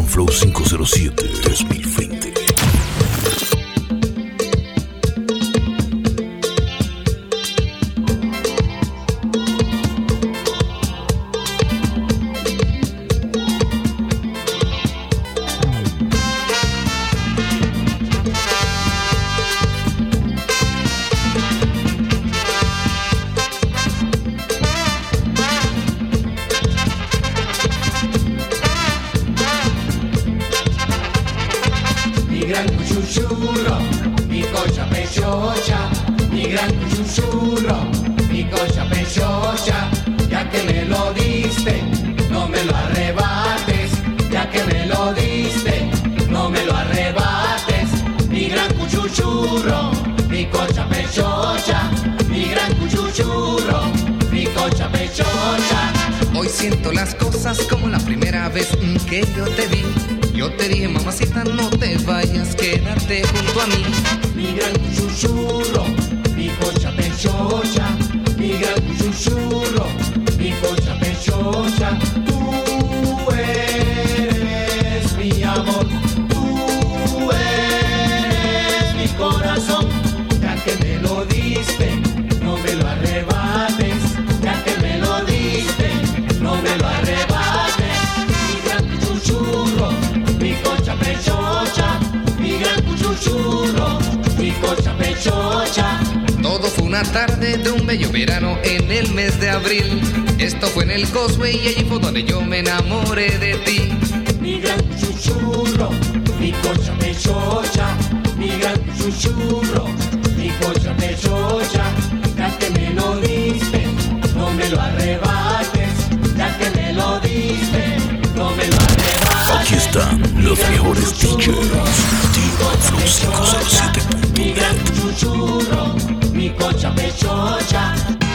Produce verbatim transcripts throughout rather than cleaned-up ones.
Flow quinientos siete dos mil veinte. Hoy siento las cosas como la primera vez que yo te vi. Yo te dije, mamacita, no te vayas, quédate junto a mí. Mi gran susurro, mi cocha pechocha, mi gran susurro, mi cocha pechocha. Tú eres mi amor, tú eres mi corazón. Ya que me lo diste, no me lo arrebates. Ya que me lo diste, no me lo arrebates. Mi gran susurro, mi cocha pechocha, mi gran susurro, mi cocha pechocha. Todo fue una tarde de un bello verano en el mes de abril. Esto fue en el Causeway y allí fue donde yo me enamoré de ti. Mi gran susurro, mi cocha pechocha, mi gran susurro, mi cocha pechocha. Ya que me lo diste, no me lo arrebates. Ya que me lo diste, no me lo arrebates. Aquí están los mejores D Js. Flow quinientos siete punto net. Mi gran susurro, mi cocha pechocha.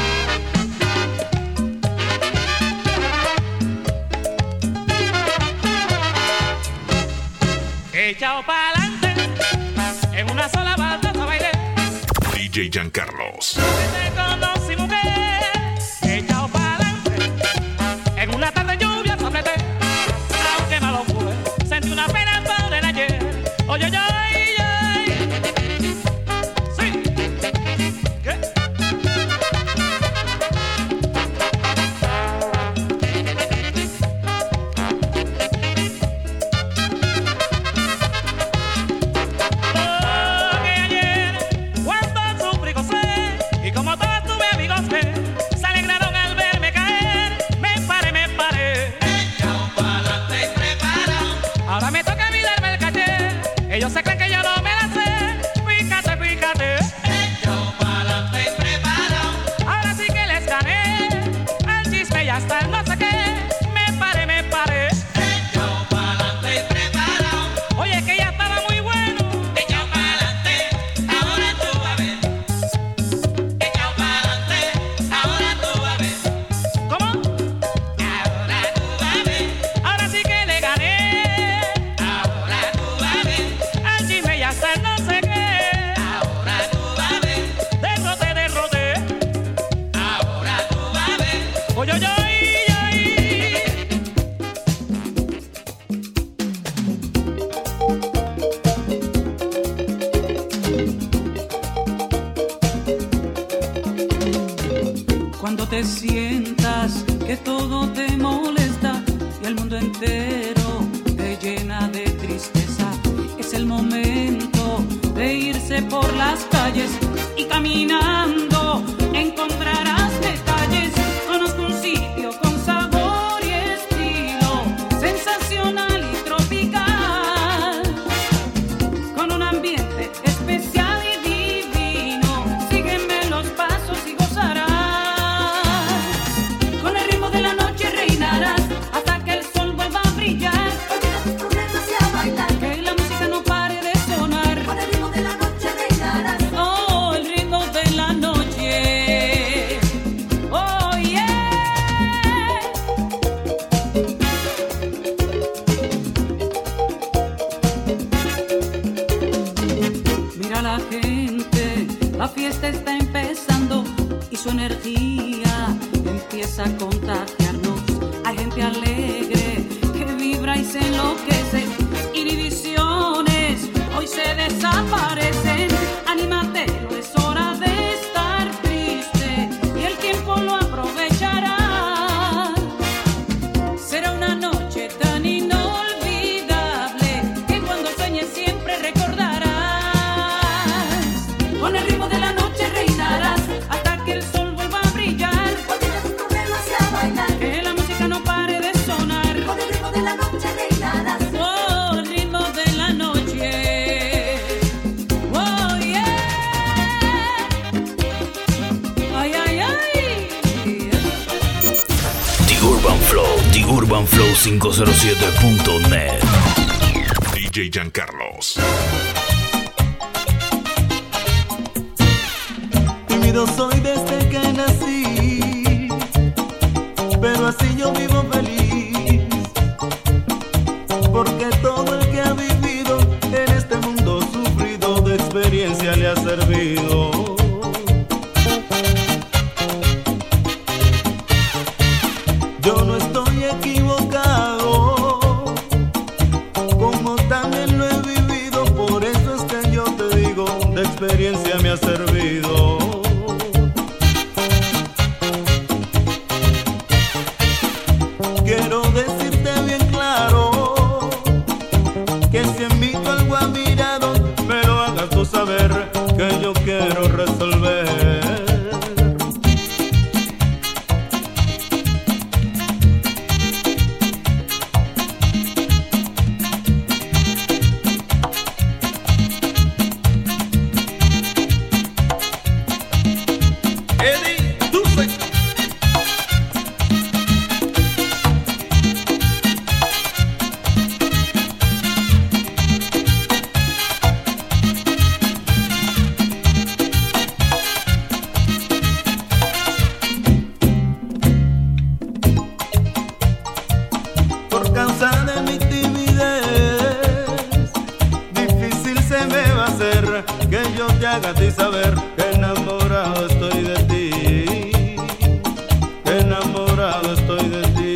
Echao pa'lante, en una sola banda bailé. D J Giancarlos. Te conocí, mujer, echao pa'lante, en una tarde lluvia sopleté. Aunque malo fue, sentí una pena por el ayer. Oye, oye, oye, sí, ¿qué? Ellos se creen que yo no me la sé. Fíjate, fíjate. Echao pa'lante y preparado. Ahora sí que les gané. Al chisme ya está el no sé qué. Me paré, me paré. Echao pa'lante y preparado. Oye, que ya estaba muy bueno. Echao pa'lante, ahora tú vas a ver. Echao pa'lante, ahora tú vas a ver. ¿Cómo? Ahora tú vas a ver. Ahora sí que le gané. Ahora tú vas a ver. Al chisme ya está el no sé qué. Ahora tú vas a ver. Derroté, derroté. Ahora tú vas a ver. Oye, oye, oye. Cuando te sientas que todo te molesta y el mundo entero te llena de tristeza, es el momento de irse por las calles y caminando encontrarás detalles. Conozco un sitio con sabor y estilo sensacional y tropical, con un ambiente especial y divino. Sígueme los pasos y gozarás. Con el ritmo de la noche reinarás hasta que el sol vuelva a brillar. Olvida tus problemas y a bailar. Que la música no pare de sonar. Con el ritmo de la noche reinarás. Oh, el ritmo de la noche. Oh, yeah. Mira la gente, la fiesta está empezando y su energía empieza a contagiarnos. Hay gente alegre que vibra y se enloquece. flow cinco cero siete punto net. D J Giancarlos. Tímido soy desde que nací, pero así yo vivo feliz, porque todo el que ha vivido en este mundo sufrido de experiencia le ha servido. Yo no estoy equivocado, como también lo he vivido, por eso es que yo te digo, de experiencia me ha servido. Quiero decirte bien claro, que si en mí tú algo has mirado, me lo hagas tú saber, que yo quiero resolver. Hagas y saber que enamorado estoy de ti, que enamorado estoy de ti.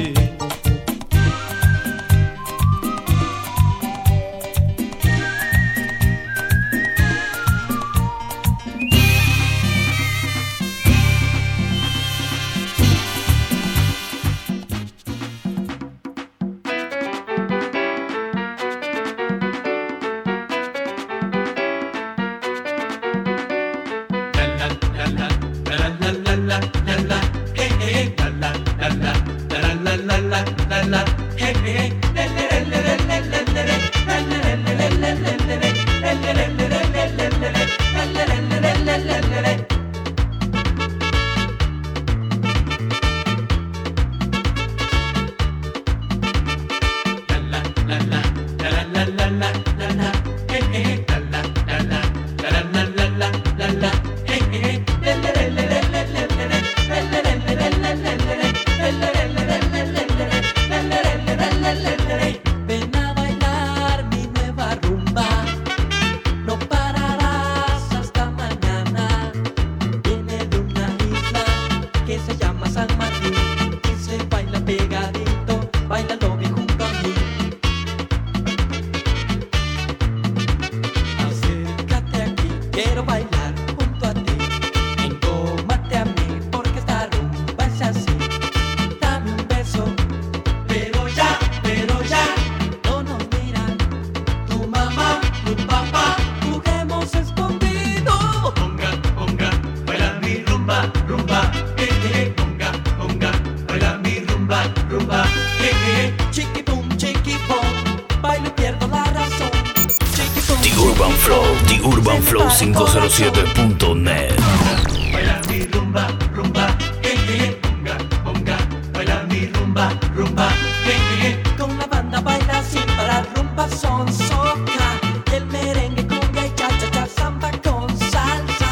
cinco cero siete punto net. Baila mi rumba, rumba, eh, eh, ponga, ponga, baila mi rumba, rumba, eh, eh. Con la banda baila sin parar, rumba, son, soca, el merengue, cumbia y cha, cha, cha, samba con salsa.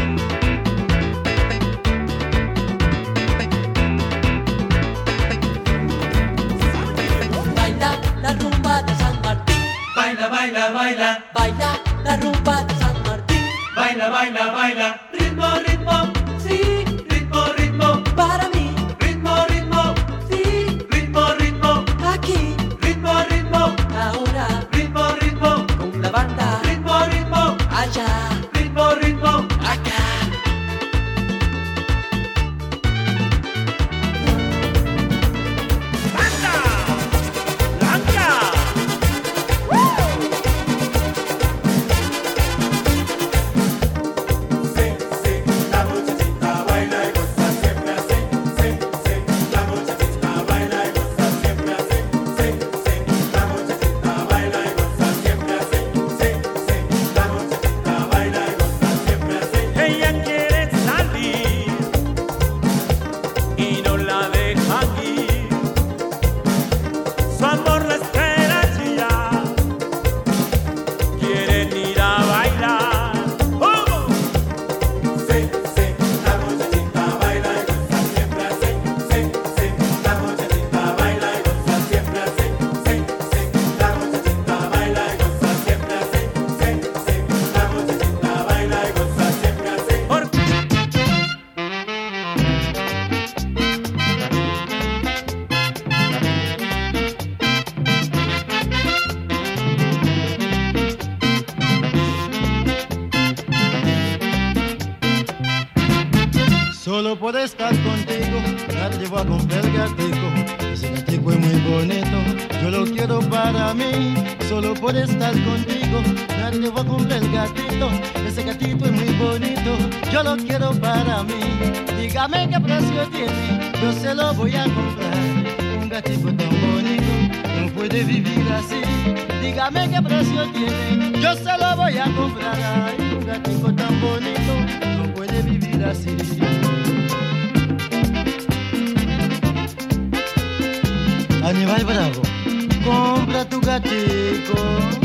Baila la rumba de San Martín. Baila, baila, baila. Baila la rumba de San Martín. Baila, baila, baila. Ritmo, ritmo, sí. Ritmo, ritmo. Para mí. Ritmo, ritmo, sí. Ritmo, ritmo. Aquí. Ritmo, ritmo. Ahora. Ritmo, ritmo. Con la banda. Ritmo, ritmo. Allá. Ritmo, ritmo. Acá. Solo por estar contigo, nadie va a comprar el gatico. Ese gatico es muy bonito, yo lo quiero para mí. Solo por estar contigo, nadie va a comprar el gatito. Ese gatito es muy bonito, yo lo quiero para mí. Dígame qué precio tiene, yo se lo voy a comprar. Un gatito tan bonito, no puede vivir así. Dígame qué precio tiene, yo se lo voy a comprar. Ay, un gatito tan bonito, no puede vivir así. Aníbal Bravo, compra tu gatico.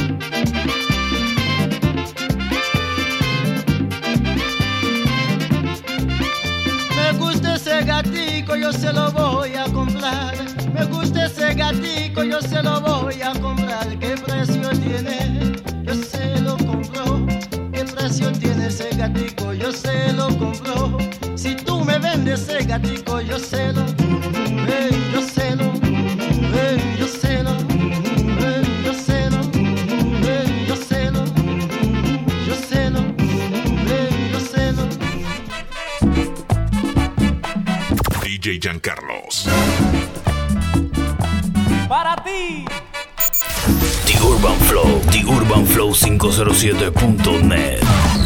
Me gusta ese gatico, yo se lo voy a comprar. Me gusta ese gatico, yo se lo voy a comprar. ¿Qué precio tiene? Yo se lo compro. ¿Qué precio tiene ese gatico? Yo se lo compro. Si tú me vendes ese gatico, yo se lo, hey, yo se lo, hey, yo se lo, hey, yo se lo, hey, yo se lo, yo se lo, hey, yo se lo. D J Giancarlos. Para ti. The Urban Flow, The Urban Flow cinco cero siete punto net.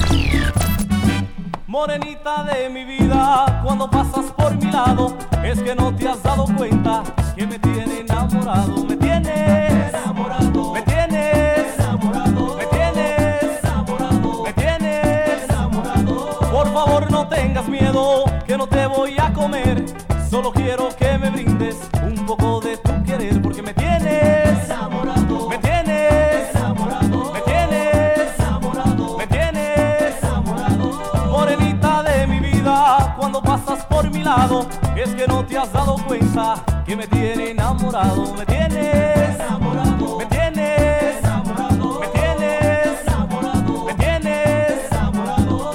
Morenita de mi vida, cuando pasas por mi lado, es que no te has dado cuenta que me tiene enamorado. Me tienes enamorado, me tienes enamorado, me tienes enamorado, me tienes enamorado. Por favor no tengas miedo, que no te voy a comer. Solo quiero que me brindes un poco de tu querer, porque me tienes enamorado, me tienes enamorado, me tienes enamorado, me tienes enamorado. Morenita de mi vida, cuando pasas por mi lado, es que no te has dado cuenta que me tiene enamorado. Me tienes enamorado, me tienes enamorado, me tienes enamorado, me tienes enamorado.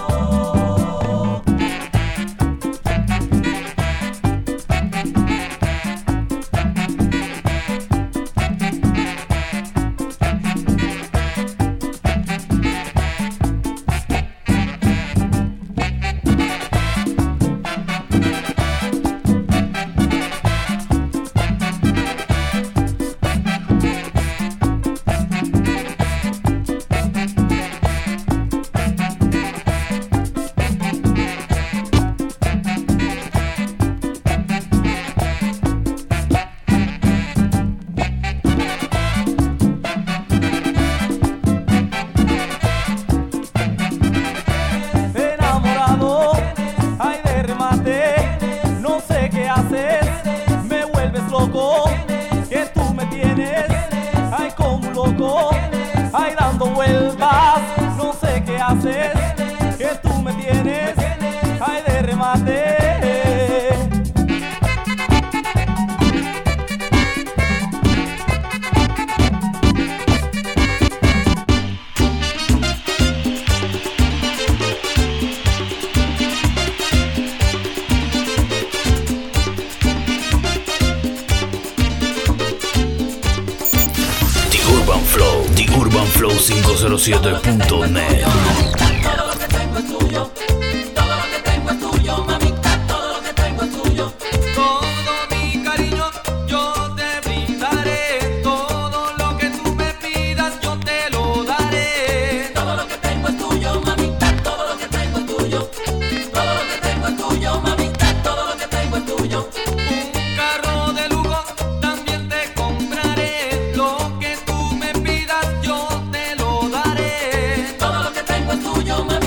Que tú me tienes, ay de remate. The Urban Flow, The Urban Flow cinco cero siete punto net. Todo lo que tengo es tuyo, todo lo que tengo es tuyo, mamita, todo lo que tengo es tuyo. Todo mi cariño yo te brindaré, todo lo que tú me pidas yo te lo daré. Todo lo que tengo es tuyo, mamita, todo lo que tengo es tuyo. Todo lo que tengo es tuyo, mamita, todo lo que tengo es tuyo. Un carro de lujo también te compraré, lo que tú me pidas yo te lo daré. Todo lo que tengo es tuyo, mami.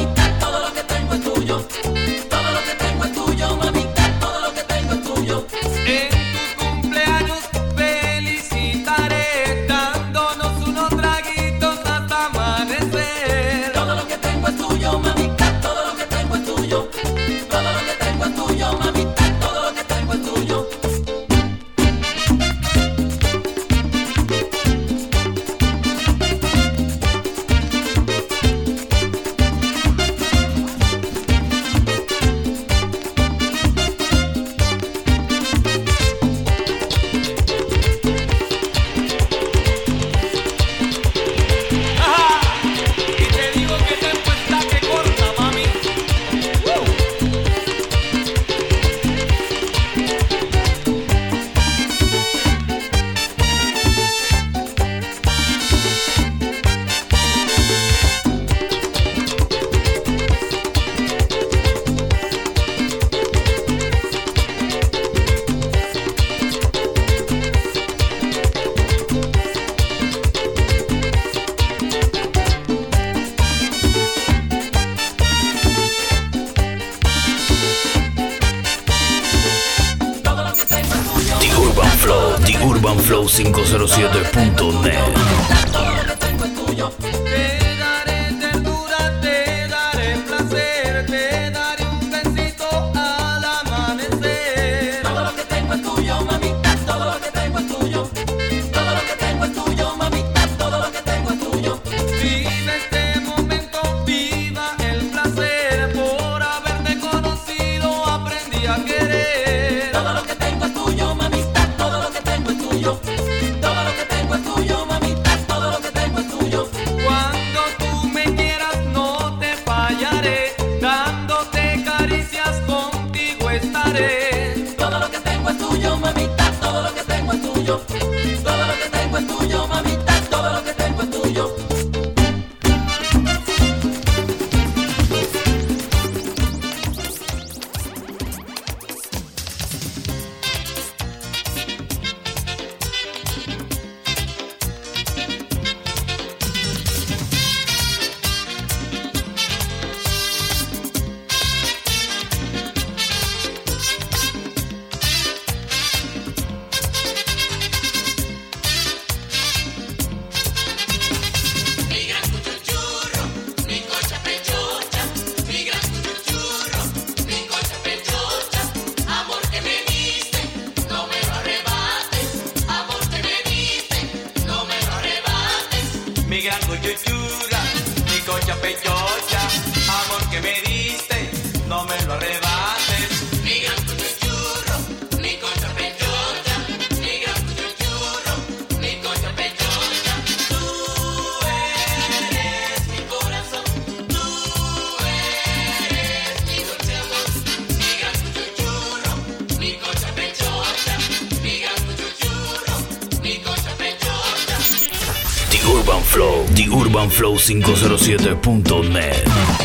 cinco cero siete punto net. Te daré ternura, te daré placer, te daré un besito al amanecer. Todo lo que tengo es tuyo, mamita, todo lo que tengo es tuyo. Todo lo que tengo es tuyo, mamita, todo lo que tengo es tuyo. Vive este momento, viva el placer. Por haberte conocido aprendí a querer. Todo lo que tengo es tuyo, mamita, todo lo que tengo es tuyo. Todo lo que tengo es tuyo, mamita, todo lo que tengo es tuyo. Cuando tú me quieras no te fallaré, dándote caricias contigo estaré. Todo lo que tengo es tuyo, mamita, todo lo que tengo es tuyo. Todo lo que tengo es tuyo, mamita, todo lo que tengo es tuyo. Mi gran cuchuchurro, mi cocha pechocha, mi gran cuchuchurro, mi cocha pechocha, amor que me diste, no me lo arrebates, amor que me diste, no me lo arrebates. Mi gran cuchuchura, mi cocha pechocha, amor que me diste, no me lo arrebates. Mi gran cuchuchurro, mi cocha pechocha, mi gran cuchuchurro, mi cocha pechocha. Tú eres mi corazón, tú eres mi dulce amor. Mi gran cuchuchurro, mi cocha pechocha, mi gran cuchuchurro, mi cocha pechocha. The Urban Flow, The Urban Flow cinco cero siete punto net.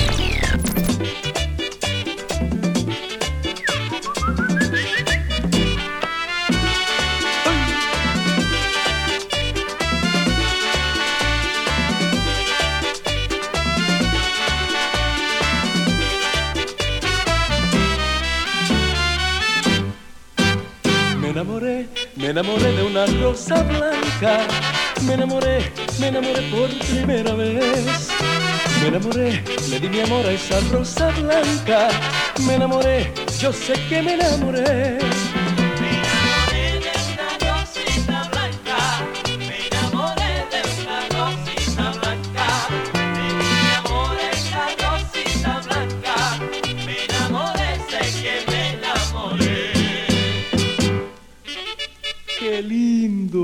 Me enamoré, me enamoré de una rosa blanca. Me enamoré, me enamoré por primera vez. Me enamoré, le di mi amor a esa rosa blanca. Me enamoré, yo sé que me enamoré. Me enamoré de una rosita blanca. Me enamoré de una rosita blanca. Me di mi amor a esa rosita blanca. Me enamoré, sé que me enamoré. ¡Qué lindo!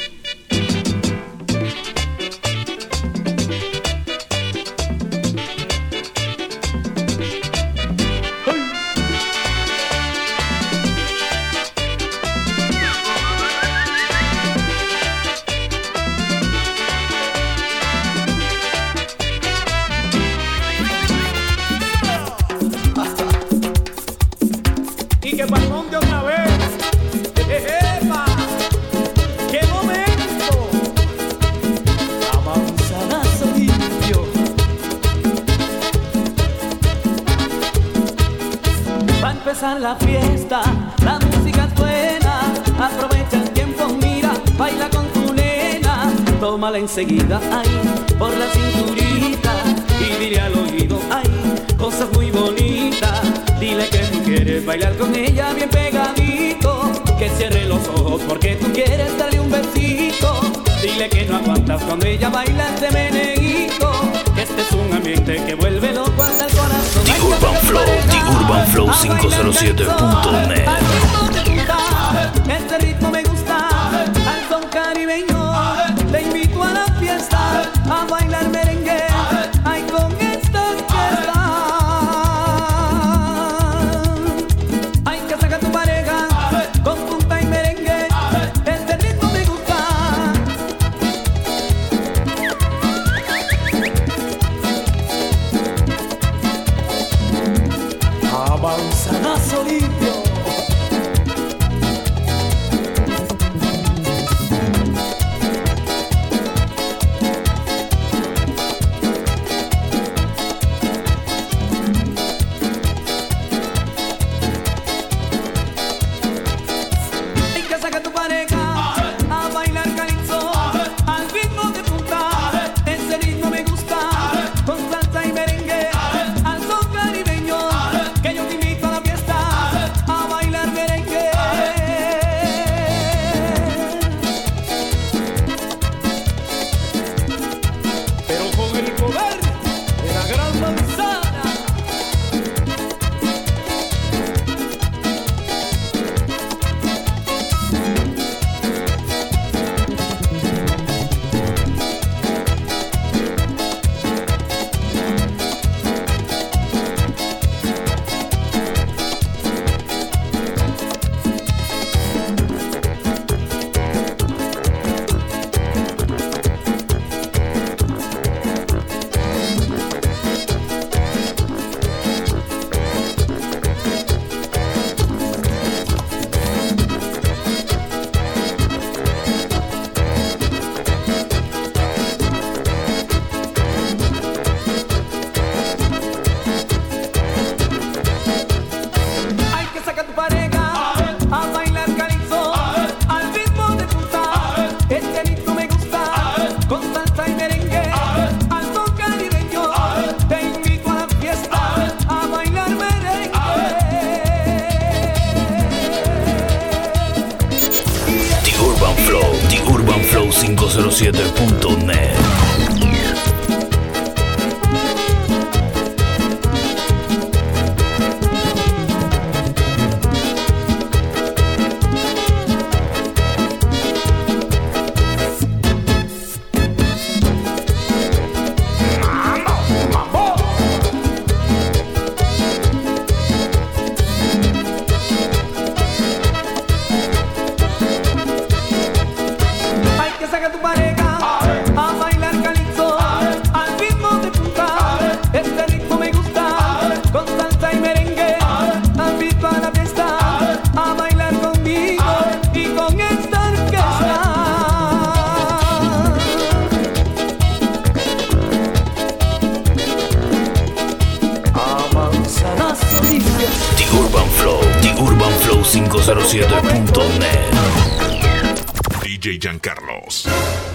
Y que palmón de otra vez. ¡Epa! ¡Qué momento! Avanzadazo limpio. Va a empezar la fiesta, la música es buena. Aprovecha el tiempo, mira, baila con tu nena. Tómala enseguida, ay, por la cinturita. Y dile al oído, ay, cosas muy bonitas. Dile que tú quieres bailar con ella bien pegadito. Que cierre los ojos porque tú quieres darle un besito. Dile que no aguantas cuando ella baila este meneguito. Que este es un ambiente que vuelve loco hasta el corazón. The Urban Flow, The Urban Flow cinco cero siete punto net. Este ritmo me gusta, al son caribeño. Te invito a la fiesta, a bailar merengue. Ay, con esta fiesta. Hay que sacar tu pareja con punta y merengue. Este ritmo me gusta. Avanzadazo limpio. cero siete punto net. cinco cero siete punto net. D J Giancarlos.